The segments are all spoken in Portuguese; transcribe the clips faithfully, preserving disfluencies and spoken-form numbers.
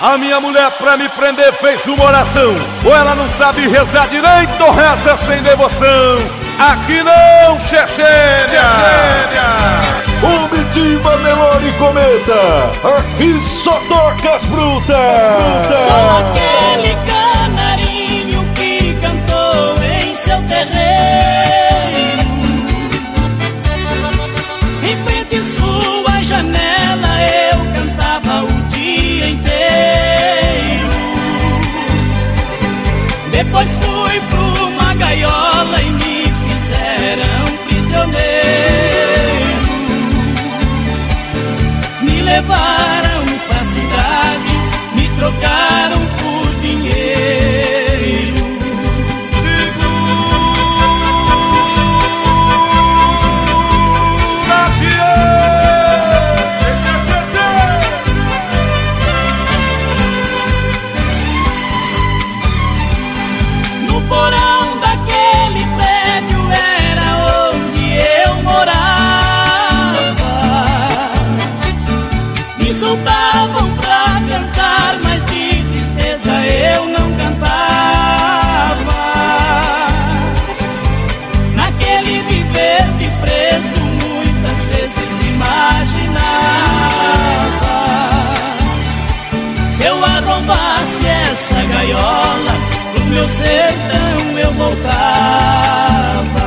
A minha mulher pra me prender fez uma oração. Ou ela não sabe rezar direito ou reza sem devoção. Aqui não, Chechênia! Comitiva Nelore Cometa, aqui só toca as brutas. Sou aquele canarinho que cantou em seu terreiro. Em frente à sua janela eu cantava o dia inteiro. Depois fui pra uma gaiola e me fizeram prisioneiro. Me levaram pra cidade, me trocaram por dinheiro. No porão daquele prédio era onde eu morava. Me soltavam pra cantar, mas de tristeza eu não cantava. Naquele viver de preso muitas vezes imaginava: se eu arrombasse essa gaiola, pro meu sertão eu voltava.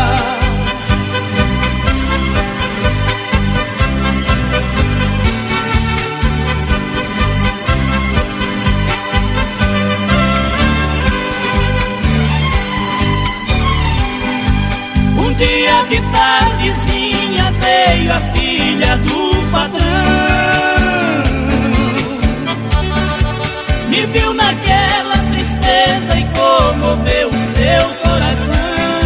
Um dia de tardezinha veio a filha do patrão. Me viu naquela tristeza e comoveu o seu coração.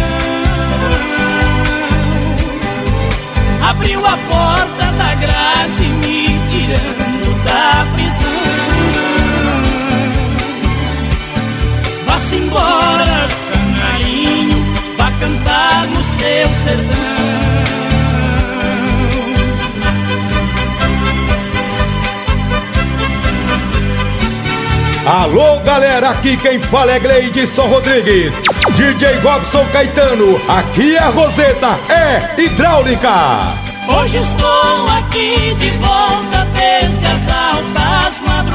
Abriu a porta da grade me tirando da prisão. Vá-se embora, canarinho, vá cantar no seu sertão. Alô galera, aqui quem fala é Gleidson Rodrigues, D J Robson Caetano, aqui a Roseta é hidráulica. Hoje estou aqui de volta desde as altas madrugadas.